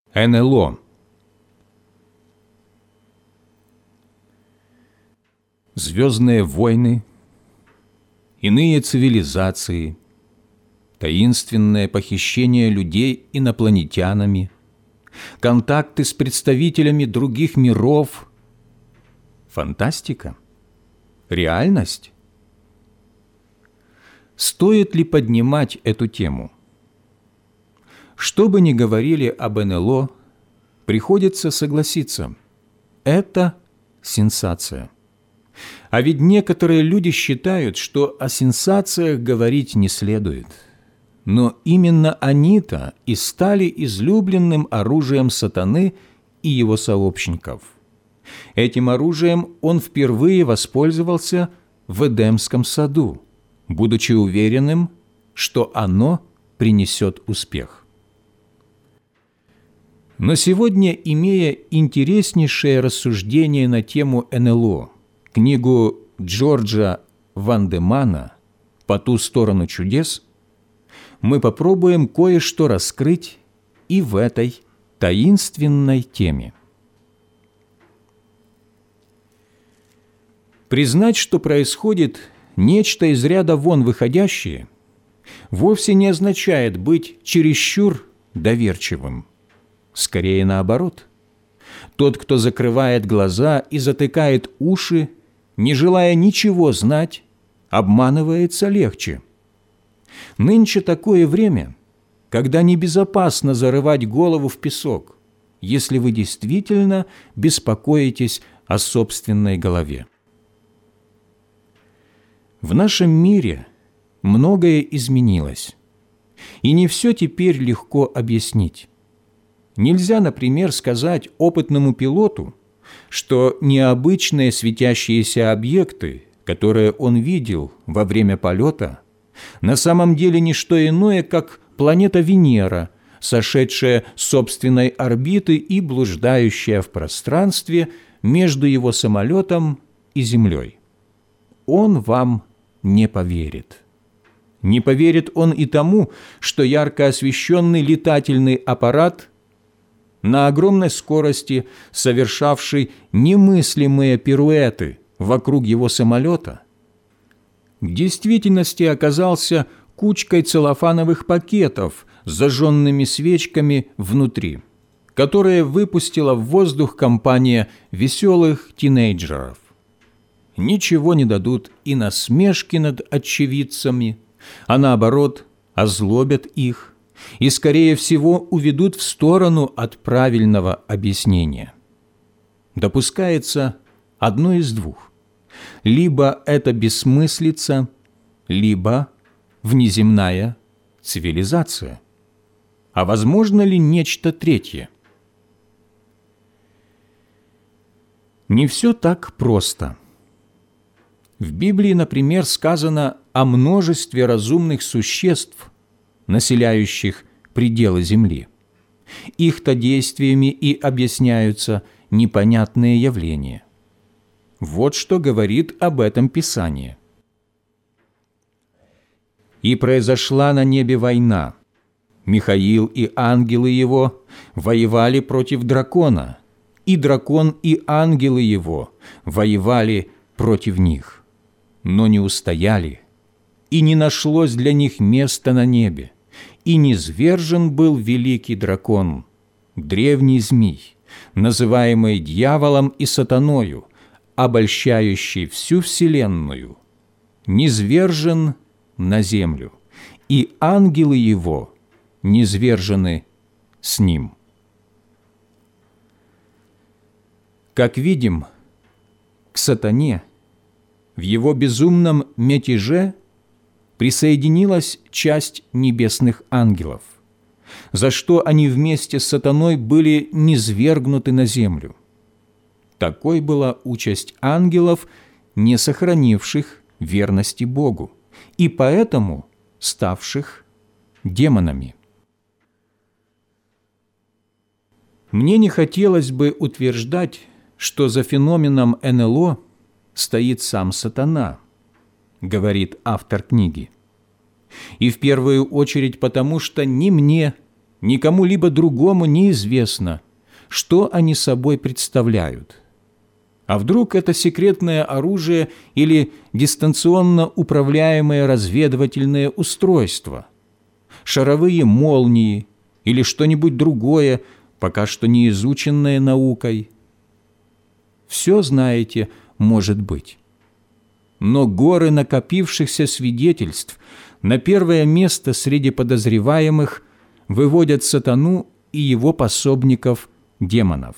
НЛО. Звездные войны, иные цивилизации, таинственное похищение людей инопланетянами, контакты с представителями других миров. Фантастика? Реальность? Стоит ли поднимать эту тему? Что бы ни говорили об НЛО, приходится согласиться – это сенсация. А ведь некоторые люди считают, что о сенсациях говорить не следует. Но именно они-то и стали излюбленным оружием сатаны и его сообщников. Этим оружием он впервые воспользовался в Эдемском саду, будучи уверенным, что оно принесет успех. Но сегодня, имея интереснейшее рассуждение на тему НЛО, книгу Джорджа Вандемана «По ту сторону чудес», мы попробуем кое-что раскрыть и в этой таинственной теме. Признать, что происходит нечто из ряда вон выходящее, вовсе не означает быть чересчур доверчивым. Скорее наоборот. Тот, кто закрывает глаза и затыкает уши, не желая ничего знать, обманывается легче. Нынче такое время, когда небезопасно зарывать голову в песок, если вы действительно беспокоитесь о собственной голове. В нашем мире многое изменилось, и не все теперь легко объяснить. Нельзя, например, сказать опытному пилоту, что необычные светящиеся объекты, которые он видел во время полета, на самом деле не что иное, как планета Венера, сошедшая с собственной орбиты и блуждающая в пространстве между его самолетом и Землей. Он вам не поверит. Не поверит он и тому, что ярко освещенный летательный аппарат на огромной скорости, совершавший немыслимые пируэты вокруг его самолета, в действительности оказался кучкой целлофановых пакетов с зажженными свечками внутри, которые выпустила в воздух компания веселых тинейджеров. Ничего не дадут и насмешки над очевидцами, а наоборот озлобят их и, скорее всего, уведут в сторону от правильного объяснения. Допускается одно из двух. Либо это бессмыслица, либо внеземная цивилизация. А возможно ли нечто третье? Не все так просто. В Библии, например, сказано о множестве разумных существ, населяющих пределы земли. Их-то действиями и объясняются непонятные явления. Вот что говорит об этом Писание. «И произошла на небе война. Михаил и ангелы его воевали против дракона, и дракон и ангелы его воевали против них, но не устояли, и не нашлось для них места на небе, и низвержен был великий дракон, древний змий, называемый дьяволом и сатаною, обольщающий всю вселенную, низвержен на землю, и ангелы его низвержены с ним». Как видим, к сатане в его безумном мятеже присоединилась часть небесных ангелов, за что они вместе с сатаной были низвергнуты на землю. Такой была участь ангелов, не сохранивших верности Богу, и поэтому ставших демонами. Мне не хотелось бы утверждать, что за феноменом НЛО стоит сам сатана, говорит автор книги. И в первую очередь потому, что ни мне, никому-либо другому неизвестно, что они собой представляют. А вдруг это секретное оружие или дистанционно управляемое разведывательное устройство, шаровые молнии или что-нибудь другое, пока что не изученное наукой? Все, знаете, может быть. Но горы накопившихся свидетельств на первое место среди подозреваемых выводят сатану и его пособников демонов.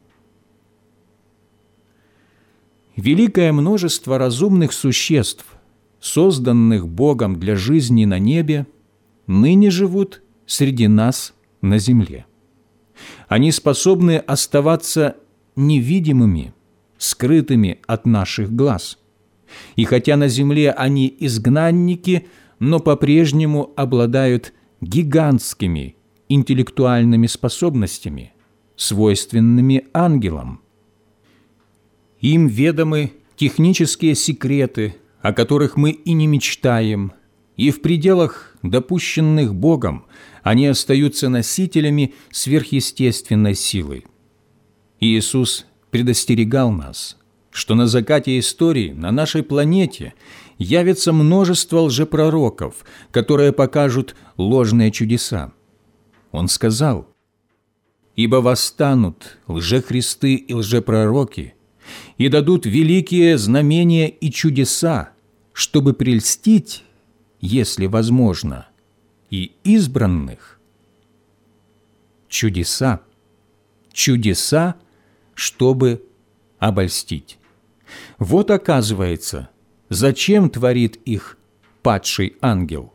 Великое множество разумных существ, созданных Богом для жизни на небе, ныне живут среди нас на земле. Они способны оставаться невидимыми, скрытыми от наших глаз. И хотя на земле они изгнанники, но по-прежнему обладают гигантскими интеллектуальными способностями, свойственными ангелам. Им ведомы технические секреты, о которых мы и не мечтаем, и в пределах, допущенных Богом, они остаются носителями сверхъестественной силы. Иисус предостерегал нас, что на закате истории на нашей планете явится множество лжепророков, которые покажут ложные чудеса. Он сказал: «Ибо восстанут лжехристы и лжепророки, и дадут великие знамения и чудеса, чтобы прельстить, если возможно, и избранных». Чудеса, чтобы обольстить. Вот оказывается, зачем творит их падший ангел.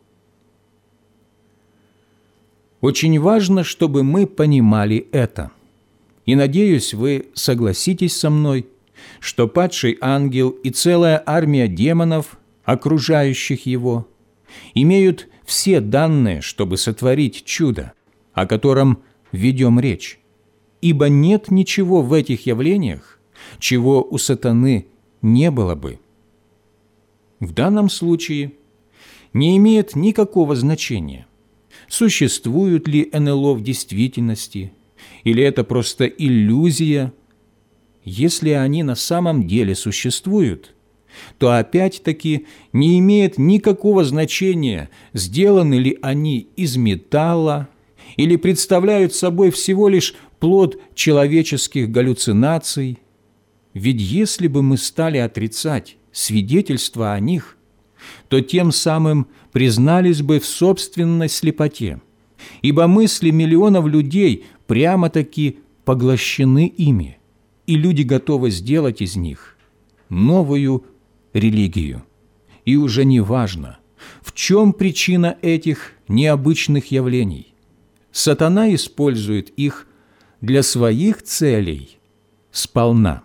Очень важно, чтобы мы понимали это. И, надеюсь, вы согласитесь со мной, что падший ангел и целая армия демонов, окружающих его, имеют все данные, чтобы сотворить чудо, о котором ведем речь. Ибо нет ничего в этих явлениях, чего у сатаны не было бы. В данном случае не имеет никакого значения, существуют ли НЛО в действительности, или это просто иллюзия. Если они на самом деле существуют, то опять-таки не имеет никакого значения, сделаны ли они из металла или представляют собой всего лишь плод человеческих галлюцинаций. Ведь если бы мы стали отрицать свидетельства о них, то тем самым признались бы в собственной слепоте, ибо мысли миллионов людей прямо-таки поглощены ими, и люди готовы сделать из них новую религию. И уже не важно, в чем причина этих необычных явлений. Сатана использует их для своих целей сполна.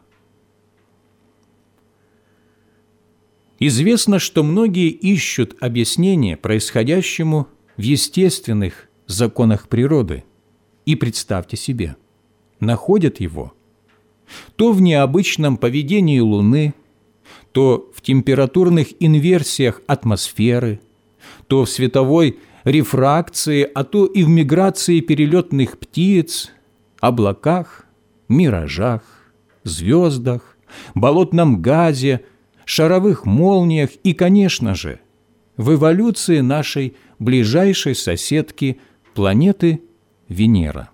Известно, что многие ищут объяснение происходящему в естественных законах природы, и, представьте себе, находят его то в необычном поведении Луны, то в температурных инверсиях атмосферы, то в световой рефракции, а то и в миграции перелетных птиц, облаках, миражах, звездах, болотном газе, шаровых молниях и, конечно же, в эволюции нашей ближайшей соседки планеты Венера.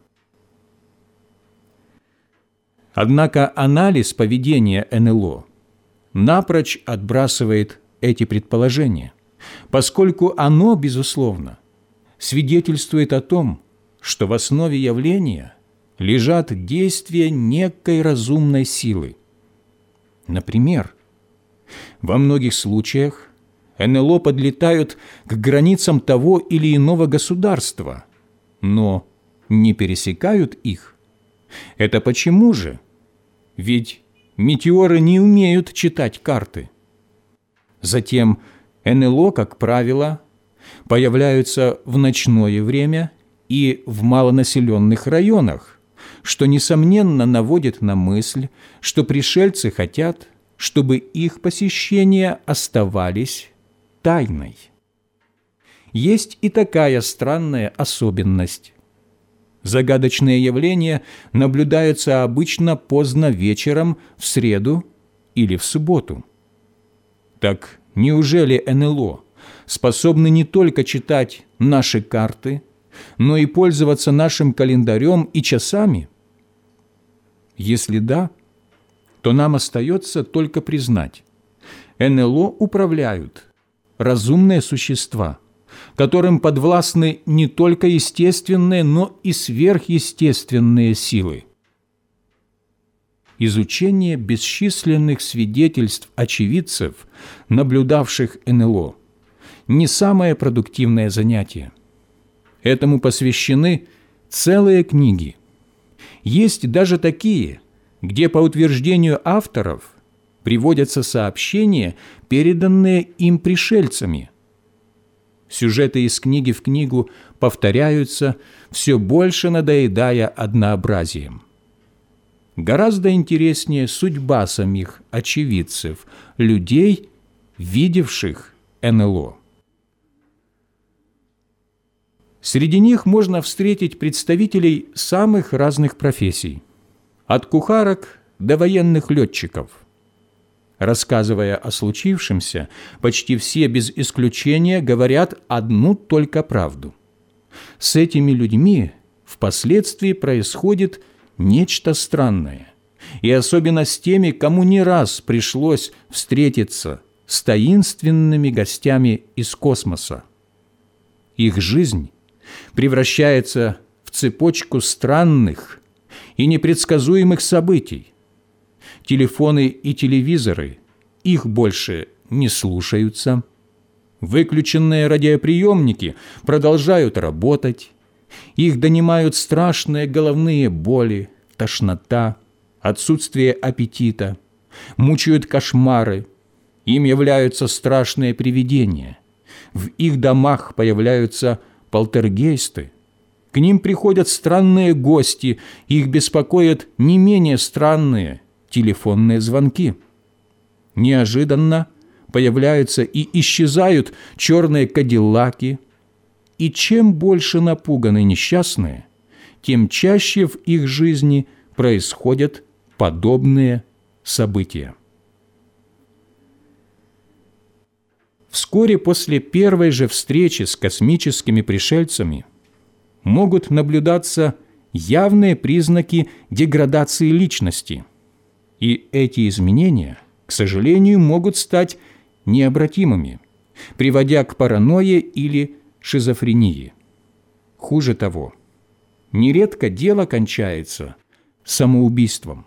Однако анализ поведения НЛО напрочь отбрасывает эти предположения, поскольку оно, безусловно, свидетельствует о том, что в основе явления лежат действия некой разумной силы. Например, во многих случаях НЛО подлетают к границам того или иного государства, но не пересекают их. Это почему же? Ведь метеоры не умеют читать карты. Затем НЛО, как правило, появляются в ночное время и в малонаселенных районах, что, несомненно, наводит на мысль, что пришельцы хотят, чтобы их посещения оставались тайной. Есть и такая странная особенность. Загадочные явления наблюдаются обычно поздно вечером в среду или в субботу. Так неужели НЛО способны не только читать наши карты, но и пользоваться нашим календарем и часами? Если да, то нам остается только признать: НЛО управляют разумные существа, которым подвластны не только естественные, но и сверхъестественные силы. Изучение бесчисленных свидетельств очевидцев, наблюдавших НЛО, не самое продуктивное занятие. Этому посвящены целые книги. Есть даже такие, где, по утверждению авторов, приводятся сообщения, переданные им пришельцами. Сюжеты из книги в книгу повторяются, все больше надоедая однообразием. Гораздо интереснее судьба самих очевидцев, людей, видевших НЛО. Среди них можно встретить представителей самых разных профессий, от кухарок до военных летчиков. Рассказывая о случившемся, почти все без исключения говорят одну только правду. С этими людьми впоследствии происходит нечто странное, и особенно с теми, кому не раз пришлось встретиться с таинственными гостями из космоса. Их жизнь превращается в цепочку странных и непредсказуемых событий. Телефоны и телевизоры их больше не слушаются. Выключенные радиоприемники продолжают работать. Их донимают страшные головные боли, тошнота, отсутствие аппетита, мучают кошмары. Им являются страшные привидения. В их домах появляются полтергейсты. К ним приходят странные гости, их беспокоят не менее странные телефонные звонки. Неожиданно появляются и исчезают черные кадиллаки, и чем больше напуганы несчастные, тем чаще в их жизни происходят подобные события. Вскоре после первой же встречи с космическими пришельцами могут наблюдаться явные признаки деградации личности, и эти изменения, к сожалению, могут стать необратимыми, приводя к паранойе или шизофрении. Хуже того, нередко дело кончается самоубийством.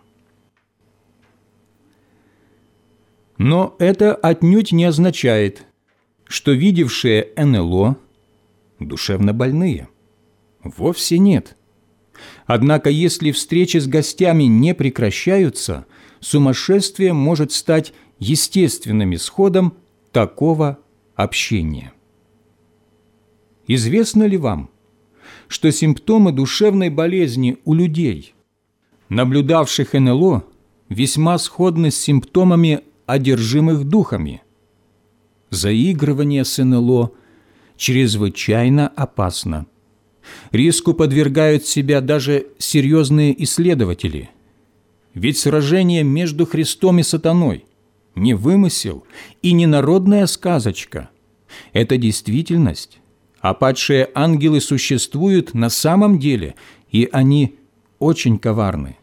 Но это отнюдь не означает, что видевшие НЛО душевно больные. Вовсе нет. Однако, если встречи с гостями не прекращаются, сумасшествие может стать естественным исходом такого общения. Известно ли вам, что симптомы душевной болезни у людей, наблюдавших НЛО, весьма сходны с симптомами одержимых духами? Заигрывание с НЛО чрезвычайно опасно. Риску подвергают себя даже серьезные исследователи. Ведь сражение между Христом и сатаной не вымысел и не народная сказочка. Это действительность, а падшие ангелы существуют на самом деле, и они очень коварны.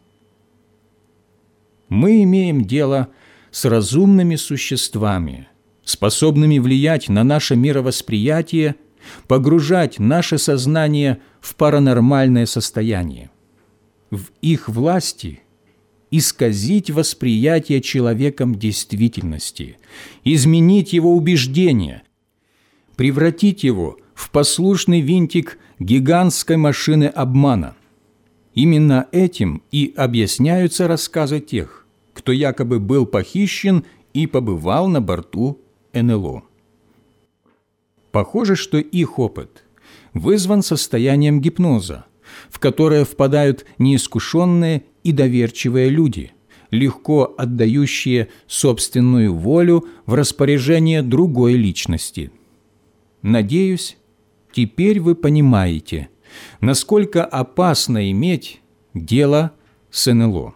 Мы имеем дело с разумными существами, способными влиять на наше мировосприятие, погружать наше сознание в паранормальное состояние. В их власти исказить восприятие человеком действительности, изменить его убеждения, превратить его в послушный винтик гигантской машины обмана. Именно этим и объясняются рассказы тех, кто якобы был похищен и побывал на борту НЛО. Похоже, что их опыт вызван состоянием гипноза, в которое впадают неискушенные и доверчивые люди, легко отдающие собственную волю в распоряжение другой личности. Надеюсь, теперь вы понимаете, насколько опасно иметь дело с НЛО.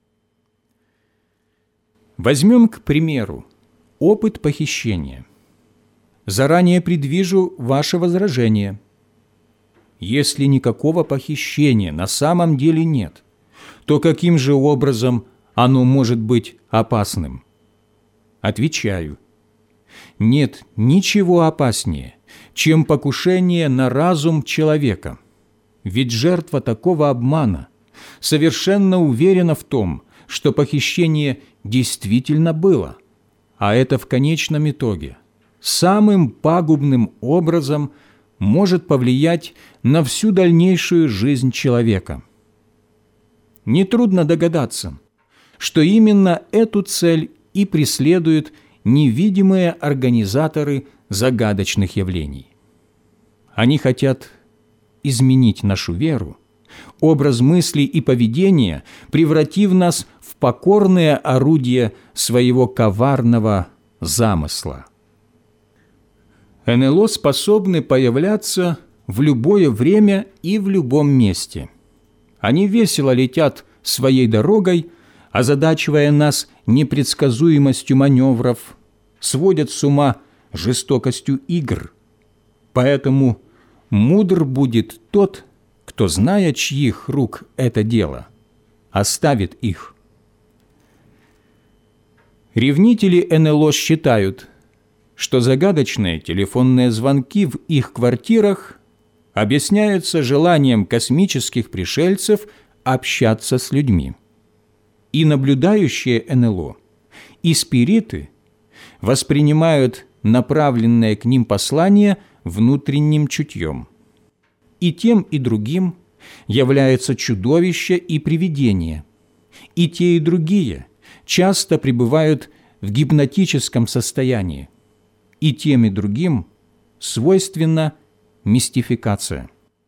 Возьмем, к примеру, опыт похищения. Заранее предвижу ваше возражение. Если никакого похищения на самом деле нет, то каким же образом оно может быть опасным? Отвечаю. Нет ничего опаснее, чем покушение на разум человека. Ведь жертва такого обмана совершенно уверена в том, что похищение действительно было, а это в конечном итоге самым пагубным образом может повлиять на всю дальнейшую жизнь человека. Нетрудно догадаться, что именно эту цель и преследуют невидимые организаторы загадочных явлений. Они хотят изменить нашу веру, образ мыслей и поведения, превратив нас в покорное орудие своего коварного замысла. НЛО способны появляться в любое время и в любом месте. Они весело летят своей дорогой, озадачивая нас непредсказуемостью маневров, сводят с ума жестокостью игр. Поэтому мудр будет тот, кто, зная, чьих рук это дело, оставит их. Ревнители НЛО считают, что загадочные телефонные звонки в их квартирах объясняются желанием космических пришельцев общаться с людьми. И наблюдающие НЛО, и спириты воспринимают направленное к ним послание внутренним чутьем. И тем, и другим является чудовище и привидение. И те, и другие часто пребывают в гипнотическом состоянии. И тем, и другим свойственна мистификация.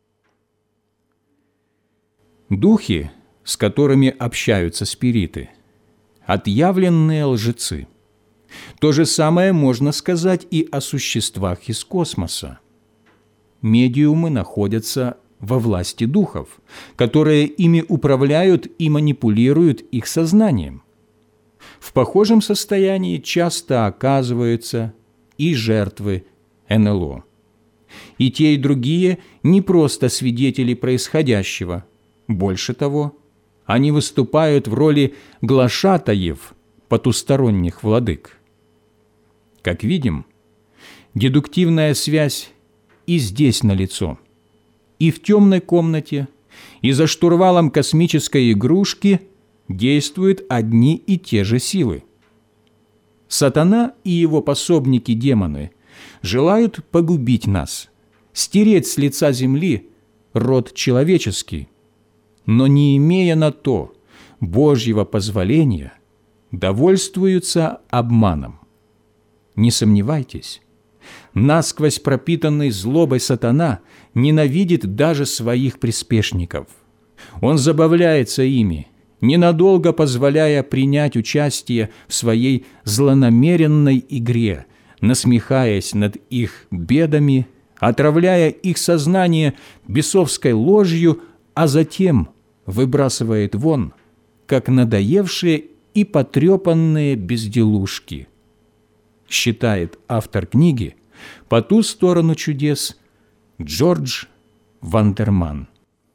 Духи, с которыми общаются спириты, отъявленные лжецы. То же самое можно сказать и о существах из космоса. Медиумы находятся во власти духов, которые ими управляют и манипулируют их сознанием. В похожем состоянии часто оказываются и жертвы НЛО. И те, и другие не просто свидетели происходящего. Больше того, они выступают в роли глашатаев потусторонних владык. Как видим, дедуктивная связь и здесь налицо, и в темной комнате, и за штурвалом космической игрушки действуют одни и те же силы. Сатана и его пособники-демоны желают погубить нас, стереть с лица земли род человеческий, но не имея на то Божьего позволения, довольствуются обманом. Не сомневайтесь, насквозь пропитанный злобой сатана ненавидит даже своих приспешников. Он забавляется ими, ненадолго позволяя принять участие в своей злонамеренной игре, насмехаясь над их бедами, отравляя их сознание бесовской ложью, а затем выбрасывает вон, как надоевшие и потрепанные безделушки. Считает автор книги «По ту сторону чудес» Джордж Вандерман.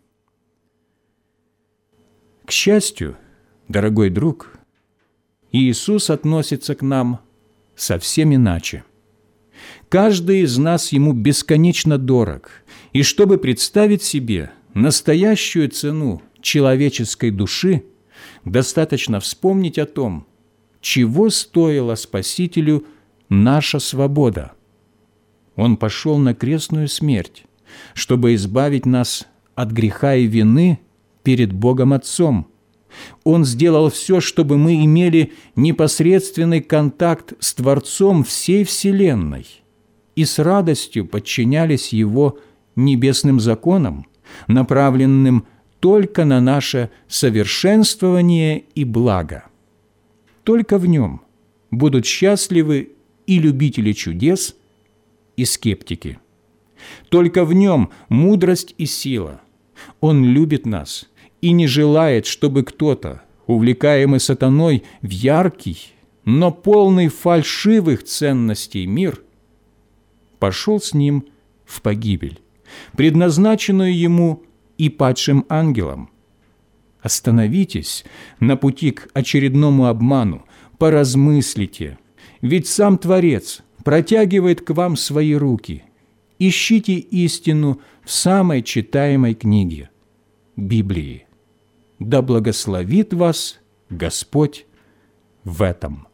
К счастью, дорогой друг, Иисус относится к нам совсем иначе. Каждый из нас Ему бесконечно дорог, и чтобы представить себе настоящую цену человеческой души, достаточно вспомнить о том, чего стоила Спасителю наша свобода. Он пошел на крестную смерть, чтобы избавить нас от греха и вины перед Богом Отцом. Он сделал все, чтобы мы имели непосредственный контакт с Творцом всей Вселенной и с радостью подчинялись Его небесным законам, направленным только на наше совершенствование и благо. Только в Нем будут счастливы и любители чудес, и скептики. Только в Нем мудрость и сила. Он любит нас и не желает, чтобы кто-то, увлекаемый сатаной в яркий, но полный фальшивых ценностей мир, пошел с ним в погибель, предназначенную ему и падшим ангелам. Остановитесь на пути к очередному обману, поразмыслите, ведь сам Творец протягивает к вам свои руки. Ищите истину в самой читаемой книге – Библии. Да благословит вас Господь в этом.